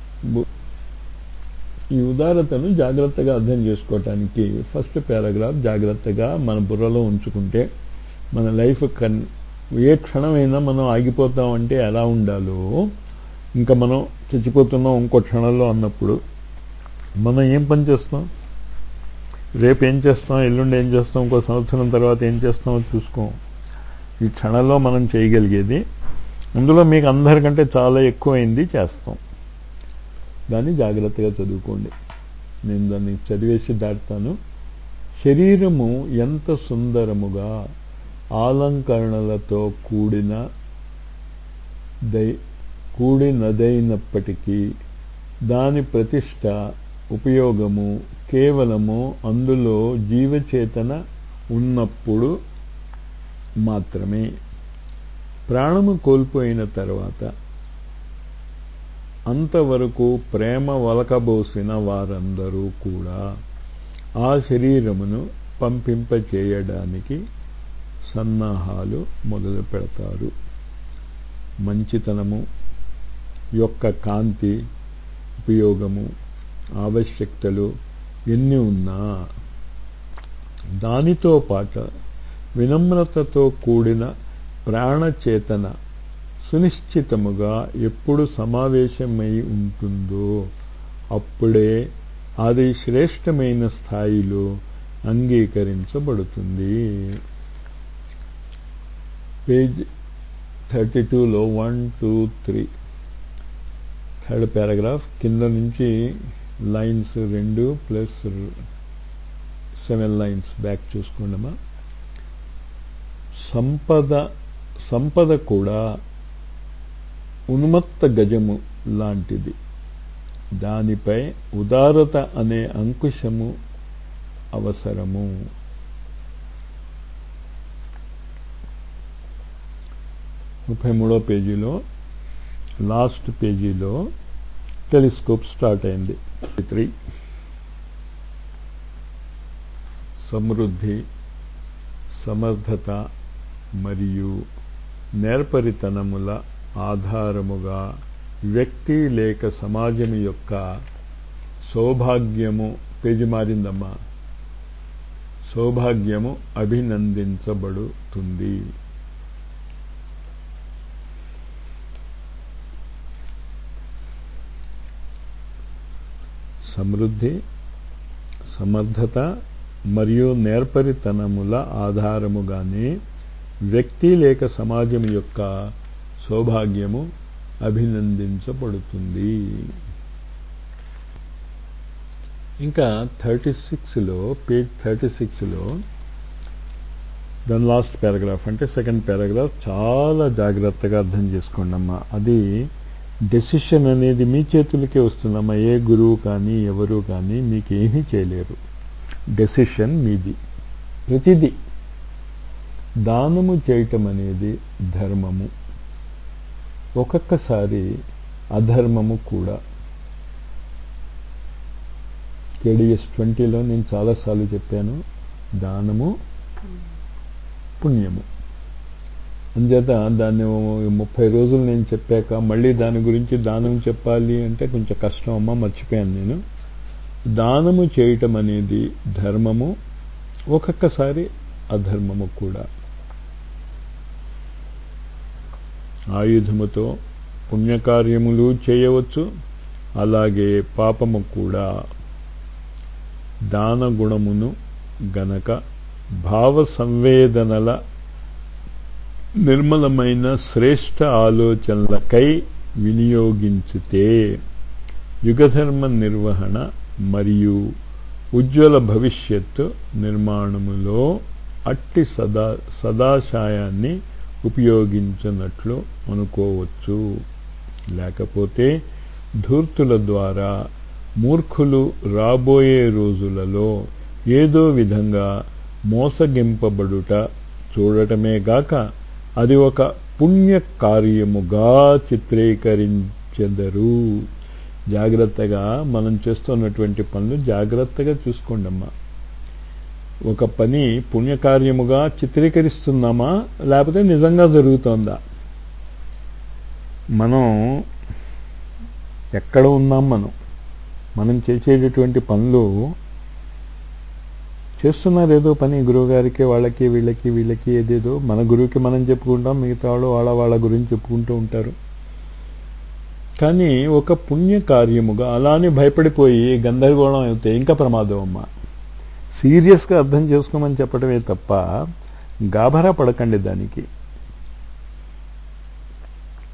ఈ ఉదారతను జాగ్రత్తగా అర్థం చేసుకోవటానికి ఫస్ట్ పారాగ్రాఫ్ జాగ్రత్తగా మన బుర్రలో ఉంచుకుంటే మన లైఫ్ ఏ క్షణమైనా మనం ఆగిపోతామంటే ఎలా ఉండాలో, ఇంకా మనం చచ్చిపోతున్నాం ఇంకో క్షణంలో అన్నప్పుడు మనం ఏం పని చేస్తాం, రేపు ఏం చేస్తాం, ఎల్లుండి ఏం చేస్తాం, ఇంకో సంవత్సరం తర్వాత ఏం చేస్తామో చూసుకోం. ఈ క్షణంలో మనం చేయగలిగేది అందులో మీకు అందరికంటే చాలా ఎక్కువైంది చేస్తాం. దాన్ని జాగ్రత్తగా చదువుకోండి. నేను దాన్ని చదివేసి దాటుతాను. శరీరము ఎంత సుందరముగా ఆలంకరణలతో కూడినదైనప్పటికీ దాని ప్రతిష్ట ఉపయోగము కేవలము అందులో జీవచేతన ఉన్నప్పుడు మాత్రమే. ప్రాణము కోల్పోయిన తర్వాత అంతవరకు ప్రేమ వలకబోసిన వారందరూ కూడా ఆ శరీరమును పంపింపచేయడానికి సన్నాహాలు మొదలు పెడతారు. మంచితనము యొక్క కాంతి ఉపయోగము ఆవశ్యకతలు ఎన్ని ఉన్నా దానితో పాటు వినమ్రతతో కూడిన ప్రాణచేతన సునిశ్చితముగా ఎప్పుడు సమావేశమై ఉంటుందో అప్పుడే అది శ్రేష్టమైన స్థాయిలో అంగీకరించబడుతుంది. పేజ్ 32లో 1, 2, 3 థర్డ్ పారాగ్రాఫ్ కింద నుంచి లైన్స్ 2 ప్లస్ 7 లైన్స్ బ్యాక్ చూసుకోండమ్మా. సంపద కూడా ఉన్మత్త గజము లాంటిది. దానిపై ఉదారత అనే అంకుశము అవసరము. ముప్పై 33వ పేజీలో లాస్ట్ పేజీలో టెలిస్కోప్ స్టార్ట్ అయింది. 3 సమృద్ధి, సమర్థత మరియు నేర్పరితనముల ఆధారముగా వ్యక్తి లేక సమాజం యొక్క సౌభాగ్యము, పేజీ మారిందమ్మా, సౌభాగ్యము అభినందించబడుతుంది. సమృద్ధి, సమర్థత మరియు నేర్పరితనముల ఆధారముగానే వ్యక్తి లేక సమాజం యొక్క సౌభాగ్యము అభినందించబడుతుంది. ఇంకా 36లో పేజ్ 36లో దాని లాస్ట్ పారాగ్రాఫ్ అంటే సెకండ్ పారాగ్రాఫ్ చాలా జాగ్రత్తగా అర్థం చేసుకోండి అమ్మా. అది డెసిషన్ అనేది మీ చేతులకే వస్తుందమ్మా. ఏ గురువు కానీ ఎవరు కానీ మీకేమీ చేయలేరు. డెసిషన్ మీది. ప్రతిదీ దానము చేయటం అనేది ధర్మము, ఒక్కొక్కసారి అధర్మము కూడా. KDS 20లో నేను చాలాసార్లు చెప్పాను, దానము పుణ్యము. అంచేత దాన్ని 30 రోజులు నేను చెప్పాక మళ్ళీ దాని గురించి దానం చెప్పాలి అంటే కొంచెం కష్టం అమ్మా, మర్చిపోయాను నేను. దానము చేయటం అనేది ధర్మము, ఒక్కొక్కసారి అధర్మము కూడా. ఆయుధముతో పుణ్యకార్యములు చేయవచ్చు, అలాగే పాపము కూడా. దాన గుణమును గనక భావ సంవేదనల నిర్మలమైన శ్రేష్ఠ ఆలోచనలకై వినియోగించితే యుగధర్మ నిర్వహణ మరియు ఉజ్వల భవిష్యత్తు నిర్మాణములో అట్టి సదాశయాన్ని ఉపయోగించినట్లు అనుకోవచ్చు. లేకపోతే ధూర్తుల ద్వారా మూర్ఖులు రాబోయే రోజులలో ఏదో విధంగా మోసగింపబడుట చూడటమే గాక అది ఒక పుణ్య కార్యముగా చిత్రీకరించెదరు. జాగ్రత్తగా మనం చేస్తున్నటువంటి పనులు జాగ్రత్తగా చూసుకోండమ్మా. ఒక పని పుణ్యకార్యముగా చిత్రీకరిస్తున్నామా లేకపోతే నిజంగా జరుగుతోందా? మనం ఎక్కడ ఉన్నాం? మనం చేసేటటువంటి పనులు చేస్తున్నారు. ఏదో పని గురువుగారికి వాళ్ళకి వీళ్ళకి ఏదేదో. మన గురువుకి మనం చెప్పుకుంటాం, మిగతా వాళ్ళు వాళ్ళ గురించి చెప్పుకుంటూ ఉంటారు. కానీ ఒక పుణ్యకార్యముగా అలానే భయపడిపోయి గందరగోళం అయితే ఇంకా ప్రమాదం అమ్మా. సీరియస్గా అర్థం చేసుకోమని చెప్పడమే తప్ప గాభరా పడకండి దానికి.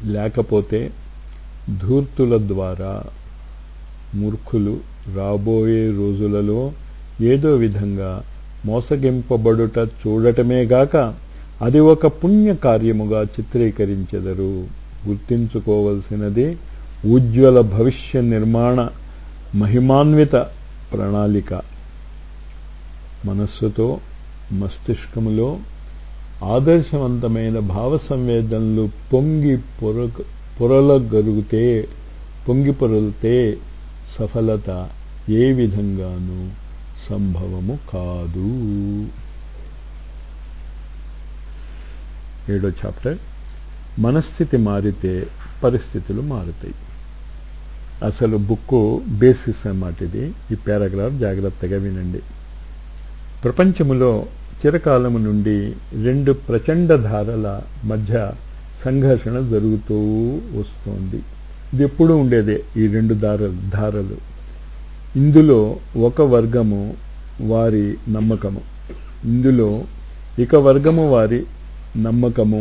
లేకపోతే ధూర్తుల ద్వారా మూర్ఖులు రాబోయే రోజులలో ఏదో విధంగా మోసగింపబడుట చూడటమేగాక అది ఒక పుణ్య కార్యముగా చిత్రీకరించెదరు. గుర్తించుకోవలసినది ఉజ్వల భవిష్య నిర్మాణ మహిమాన్విత ప్రణాళిక. మనస్సుతో మస్తిష్కములో ఆదర్శవంతమైన భావ సంవేదనలు పొంగి పొరలితే సఫలత ఏ విధంగానూ సంభవము కాదు. 7వ చాప్టర్. మనస్థితి మారితే పరిస్థితులు మారుతాయి. అసలు బుక్కు బేసిస్ అన్నమాట ఇది. ఈ పారాగ్రాఫ్ జాగ్రత్తగా వినండి. ప్రపంచములో చిరకాలము నుండి 2 ప్రచండ ధారల మధ్య సంఘర్షణ జరుగుతూ వస్తోంది. ఇది ఎప్పుడూ ఉండేదే, ఈ 2 ధారలు. ఇందులో ఒక వర్గము వారి నమ్మకము, ఇందులో ఇక వర్గము వారి నమ్మకము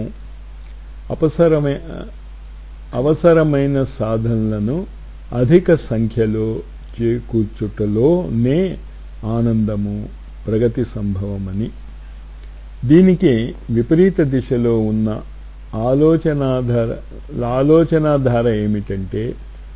అవసరమైన సాధనలను అధిక సంఖ్యలో చేకూర్చుటలోనే ఆనందము, ప్రగతి సంభవమని. దీనికి విపరీత దిశలో ఉన్న ఆలోచనాధార ఏమిటంటే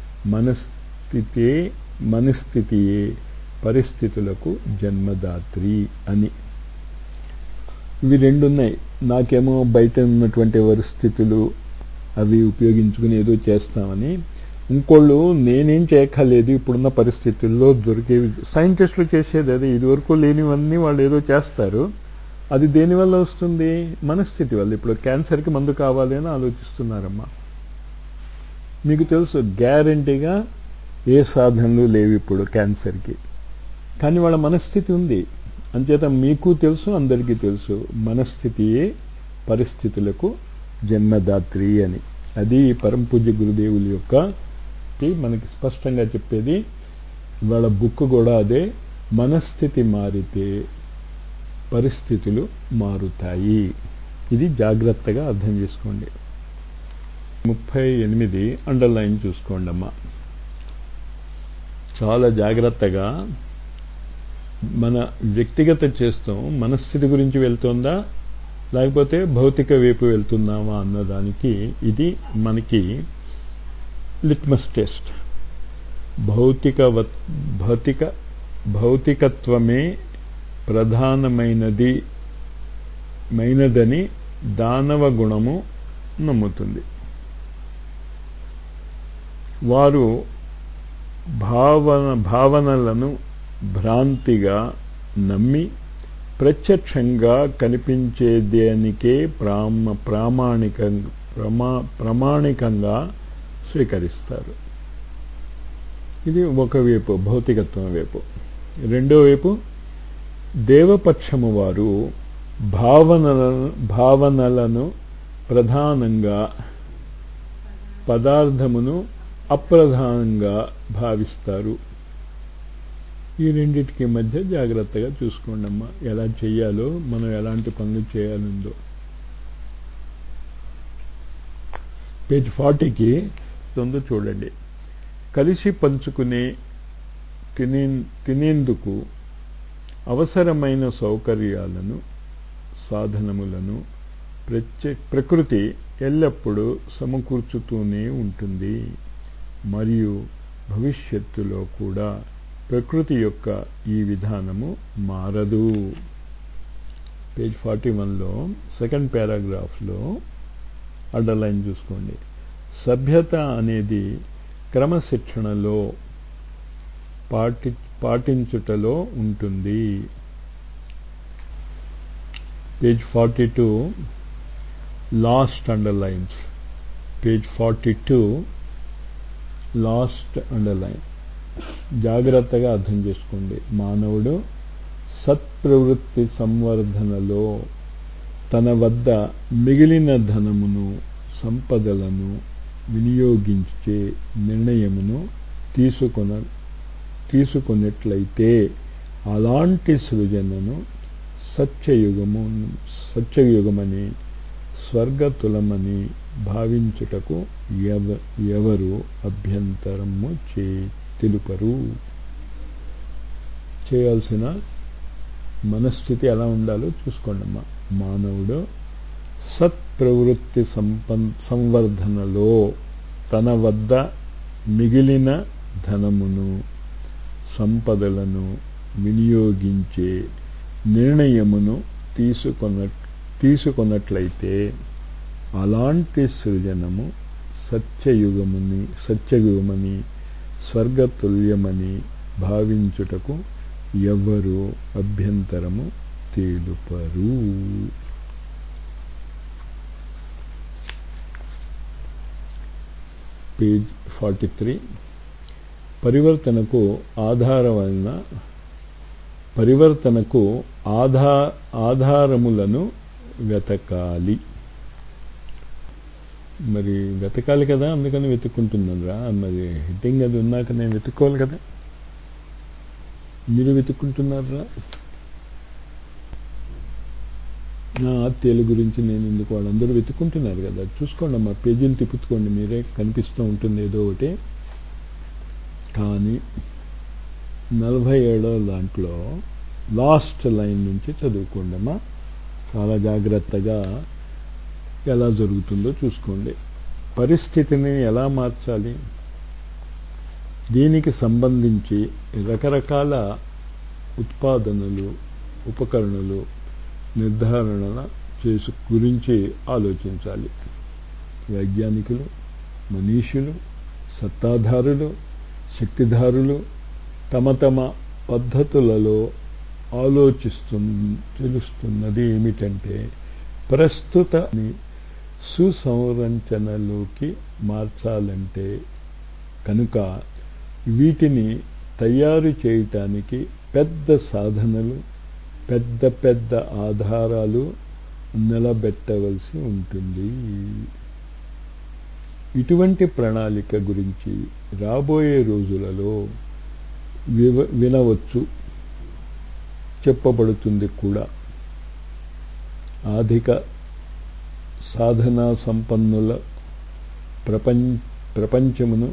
మనస్థితియే పరిస్థితులకు జన్మదాత్రి అని. ఇవి 2 ఉన్నాయి. నాకేమో బయట ఉన్నటువంటి పరిస్థితులు అవి ఉపయోగించుకుని ఏదో చేస్తామని, ఇంకోళ్ళు నేనేం చేయక్కర్లేదు, ఇప్పుడున్న పరిస్థితుల్లో దొరికేవి. సైంటిస్టులు చేసేది అది. ఇదివరకు లేనివన్నీ వాళ్ళు ఏదో చేస్తారు. అది దేనివల్ల వస్తుంది? మనస్థితి వల్ల. ఇప్పుడు క్యాన్సర్కి మందు కావాలి అని ఆలోచిస్తున్నారమ్మా. మీకు తెలుసు గ్యారంటీగా ఏ సాధనలు లేవు ఇప్పుడు క్యాన్సర్కి, కానీ వాళ్ళ మనస్థితి ఉంది. అంచేత మీకు తెలుసు, అందరికీ తెలుసు, మనస్థితియే పరిస్థితులకు జన్మదాత్రి అని. అది పరమపూజ్య గురుదేవుల యొక్క మనకి స్పష్టంగా చెప్పేది. వాళ్ళ బుక్ కూడా అదే. మనస్థితి మారితే పరిస్థితులు మారుతాయి. ఇది జాగ్రత్తగా అర్థం చేసుకోండి. 38 అండర్లైన్ చూసుకోండి అమ్మా. చాలా జాగ్రత్తగా మన వ్యక్తిగత చేస్తాం మనస్థితి గురించి వెళ్తుందా లేకపోతే భౌతిక వైపు వెళ్తున్నామా అన్నదానికి ఇది మనకి లిట్మస్ టెస్ట్. భౌతికత్వమే ప్రధానమైనదని దానవ గుణము నమ్ముతుంది. వారు భావనలను భ్రాంతిగా నమ్మి ప్రత్యక్షంగా కనిపించేదానికే ప్రామాణికంగా స్వీకరిస్తారు. ఇది ఒకవైపు భౌతికత్వం వైపు. రెండో వైపు దేవపక్షము వారు భావనలను ప్రధానంగా, పదార్థమును అప్రధానంగా భావిస్తారు. ఈ రెండింటికి మధ్య జాగ్రత్తగా చూసుకోండి అమ్మా. ఎలా చెయ్యాలో, మనం ఎలాంటి పనులు చేయాలందో. పేజ్ 40కి తొందర చూడండి. కలిసి పంచుకునే తినేందుకు అవసరమైన సౌకర్యాలను, సాధనములను ప్రకృతి ఎల్లప్పుడూ సమకూర్చుతూనే ఉంటుంది. మరియు భవిష్యత్తులో కూడా ప్రకృతి యొక్క ఈ విధానము మారదు. పేజ్ 41లో సెకండ్ పారాగ్రాఫ్లో అండర్లైన్ చూసుకోండి. సభ్యత అనేది క్రమశిక్షణలో పాటించుటలో ఉంటుంది. Page 42 last underlines. Page 42 last underline. జాగ్రత్తగా అర్థం చేసుకోండి. మానవుడు సత్ప్రవృత్తి సంవర్ధనలో తన వద్ద మిగిలిన ధనమును, సంపదలను వినియోగించే నిర్ణయమును తీసుకున్నట్లయితే అలాంటి సృజనను సత్యయుగమని స్వర్గతులమని భావించుటకు ఎవరు అభ్యంతరము తెలుపరు. చేయాల్సిన మనస్థితి ఎలా ఉండాలో చూసుకోండమ్మా. మానవుడు సత్ప్రవృత్తి సంవర్ధనలో తన వద్ద మిగిలిన ధనమును సంపదలను వినియోగించే నిర్ణయమును తీసుకొన్నట్లయితే అలాంటి సృజనము సత్యయుగమని స్వర్గతుల్యమని భావించుటకు ఎవ్వరూ అభ్యంతరము తెలుపరు. పేజ్ 43. పరివర్తనకు ఆధారములను వెతకాలి. మరి వెతకాలి కదా, అందుకని వెతుక్కుంటున్నారా? మరి హెడ్డింగ్ అది ఉన్నాక నేను వెతుక్కోవాలి కదా. మీరు వెతుక్కుంటున్నారా? నా ఆత్మీయుల గురించి నేను ఎందుకు, వాళ్ళందరూ వెతుక్కుంటున్నారు కదా. చూసుకోండి అమ్మా, పేజీలు తిప్పుకోండి, మీరే కనిపిస్తూ ఉంటుంది ఏదో ఒకటి. కానీ 47వ దాంట్లో లాస్ట్ లైన్ నుంచి చదువుకోండి అమ్మా. చాలా జాగ్రత్తగా ఎలా జరుగుతుందో చూసుకోండి. పరిస్థితిని ఎలా మార్చాలి, దీనికి సంబంధించి రకరకాల ఉత్పాదనలు, ఉపకరణలు నిర్ధారణ గురించి ఆలోచించాలి. వైజ్ఞానికులు, మనీషులు, సత్తాధారులు, శక్తిధారులు తమ తమ పద్ధతులలో తెలుస్తున్నది ఏమిటంటే ప్రస్తుత సుసంరచనలోకి మార్చాలంటే కనుక వీటిని తయారు చేయటానికి పెద్ద సాధనలు, పెద్ద పెద్ద ఆధారాలు నిలబెట్టవలసి ఉంటుంది. ఇటువంటి ప్రణాళిక గురించి రాబోయే రోజులలో వినవచ్చు, చెప్పబడుతుంది కూడా. అధిక సాధనా సంపన్నుల ప్రపంచమును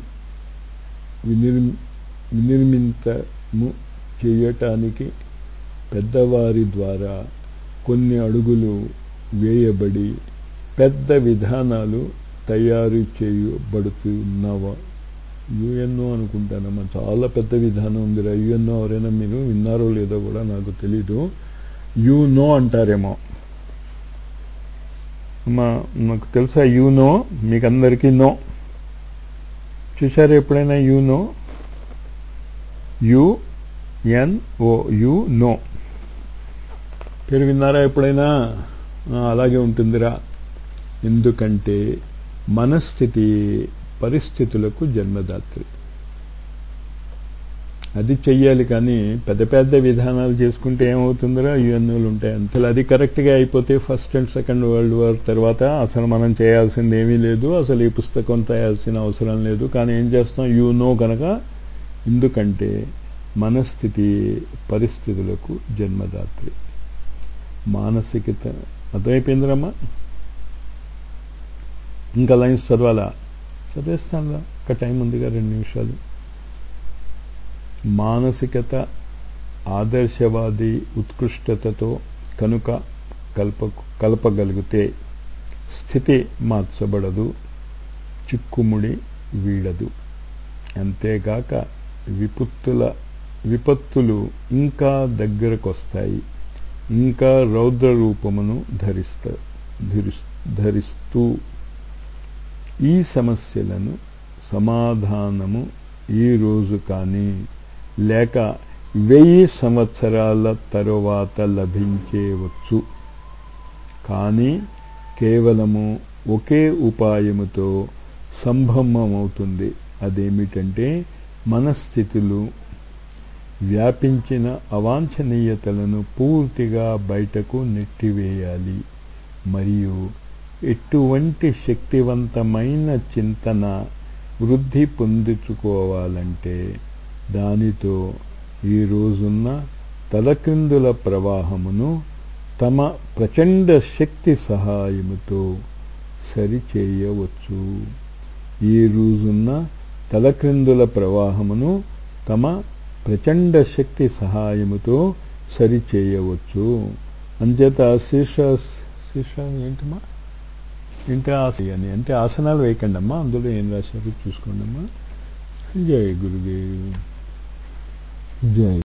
వినిర్మితము చేయటానికి పెద్దవారి ద్వారా కొన్ని అడుగులు వేయబడి పెద్ద విధానాలు తయారు చేయబడుతున్నవ. యుఎన్ఓ అనుకుంటానమ్మా, చాలా పెద్ద విధానం ఉందిరా. యుఎన్ఓ ఎవరైనా మీరు విన్నారో లేదో కూడా నాకు తెలీదు. యునో అంటారేమో అమ్మా, నాకు తెలుసా యునో, మీకు అందరికీ నో. చూశారు ఎప్పుడైనా యునో? యుఎన్ఓ, యునో పేరు విన్నారా ఎప్పుడైనా? అలాగే ఉంటుందిరా. ఎందుకంటే మనస్థితి పరిస్థితులకు జన్మదాత్రి. అది చెయ్యాలి. కానీ పెద్ద పెద్ద విధానాలు చేసుకుంటే ఏమవుతుందిరా? యుఎన్ఓలు ఉంటాయి అంతే. అది కరెక్ట్గా అయిపోతే first and second world war తర్వాత అసలు మనం చేయాల్సింది ఏమీ లేదు, అసలు ఈ పుస్తకం తయాల్సిన అవసరం లేదు. కానీ ఏం చేస్తాం? యునో కనుక. ఎందుకంటే మనస్థితి పరిస్థితులకు జన్మదాత్రి. మానసికత అర్థమైపోయిందిరమ్మా? ఇంకా లైన్స్ చదవాలా? చదివేస్తానురా, ఇంకా టైం ఉందిగా 2 నిమిషాలు. మానసికత ఆదర్శవాది ఉత్కృష్టతతో కనుక కలపగలిగితే స్థితి మార్చబడదు, చిక్కుముడి వీడదు. అంతేగాక విపత్తులు ఇంకా దగ్గరకొస్తాయి, ఇంకా రౌద్ర రూపమును ధరిస్తూ ఈ సమస్యలను సమాధానము ఈ రోజు కానీ లేక 1000 సంవత్సరాల తరువాత లభించేవచ్చు. కానీ కేవలము ఒకే ఉపాయముతో సంభవమవుతుంది. అదేమిటంటే మనస్థితులు వ్యాపించిన అవాంఛనీయతలను పూర్తిగా బయటకు నెట్టివేయాలి. మరియు ఎటువంటి శక్తివంతమైన చింతన వృద్ధి పొందుకోవాలంటే దానితో ఈ రోజున్న తలక్రిందుల ప్రవాహమును తమ ప్రచండ శక్తి సహాయముతో సరిచేయవచ్చు. ఈ రోజున్న తలక్రిందుల ప్రవాహమును తమ ప్రచండ శక్తి సహాయముతో సరిచేయవచ్చు. అంచేత శీర్ష ఏంటమ్మా, ఏంటి అంటే ఆసనాలు వేయకండి అమ్మా, అందులో ఏం రాశారు చూసుకోండి అమ్మా. జై గురుదేవ్, జై.